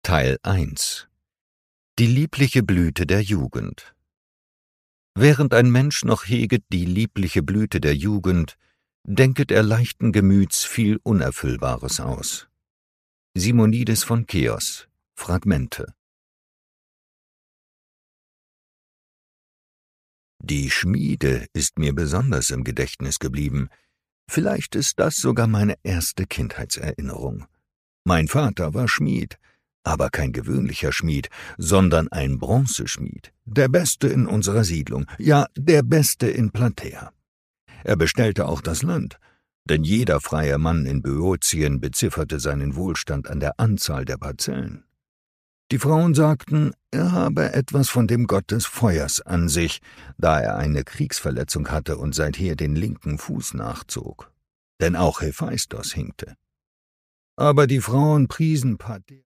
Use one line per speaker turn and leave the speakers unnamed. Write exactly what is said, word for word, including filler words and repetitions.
Teil eins. Die liebliche Blüte der Jugend. Während ein Mensch noch heget die liebliche Blüte der Jugend, denket er leichten Gemüts viel Unerfüllbares aus. Simonides von Keos, Fragmente. Die Schmiede ist mir besonders im Gedächtnis geblieben. Vielleicht ist das sogar meine erste Kindheitserinnerung. Mein Vater war Schmied, aber kein gewöhnlicher Schmied, sondern ein Bronzeschmied, der Beste in unserer Siedlung, ja, der Beste in Plataea. Er bestellte auch das Land, denn jeder freie Mann in Böotien bezifferte seinen Wohlstand an der Anzahl der Parzellen. Die Frauen sagten, er habe etwas von dem Gott des Feuers an sich, da er eine Kriegsverletzung hatte und seither den linken Fuß nachzog. Denn auch Hephaistos hinkte. Aber die Frauen priesen Plataea